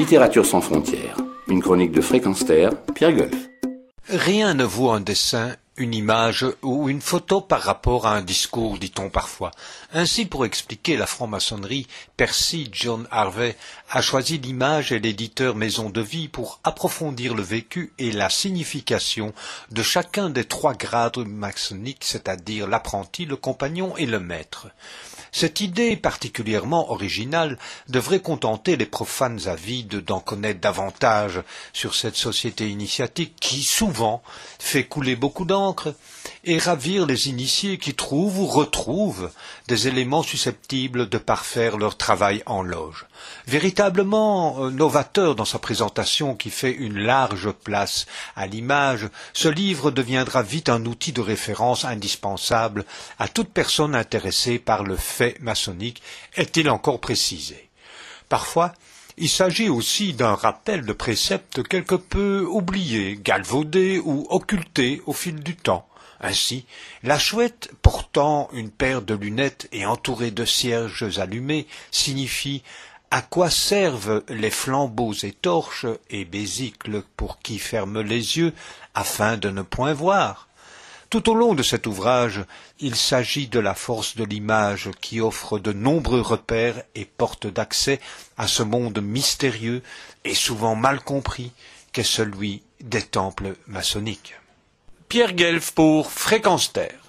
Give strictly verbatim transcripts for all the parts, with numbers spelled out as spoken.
Littérature sans frontières, une chronique de Fréquence Terre, Pierre Golf. Rien ne vaut un dessin, une image ou une photo par rapport à un discours, dit-on parfois. Ainsi, pour expliquer la franc-maçonnerie, Percy John Harvey a choisi l'image et l'éditeur Maison de Vie pour approfondir le vécu et la signification de chacun des trois grades maçonniques, c'est-à-dire l'apprenti, le compagnon et le maître. Cette idée particulièrement originale devrait contenter les profanes avides d'en connaître davantage sur cette société initiatique qui, souvent, fait couler beaucoup d'encre et ravir les initiés qui trouvent ou retrouvent des éléments susceptibles de parfaire leur travail en loge. Véritablement euh, novateur dans sa présentation qui fait une large place à l'image, ce livre deviendra vite un outil de référence indispensable à toute personne intéressée par le fait maçonnique, est-il encore précisé. Parfois, il s'agit aussi d'un rappel de préceptes quelque peu oubliés, galvaudés ou occultés au fil du temps. Ainsi, la chouette, portant une paire de lunettes et entourée de cierges allumés, signifie à quoi servent les flambeaux et torches et besicles pour qui ferme les yeux afin de ne point voir. Tout au long de cet ouvrage, il s'agit de la force de l'image qui offre de nombreux repères et portes d'accès à ce monde mystérieux et souvent mal compris qu'est celui des temples maçonniques. Pierre Guelf pour Fréquence Terre.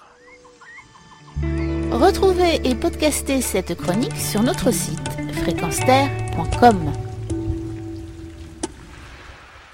Retrouvez et podcastez cette chronique sur notre site fréquence terre point com.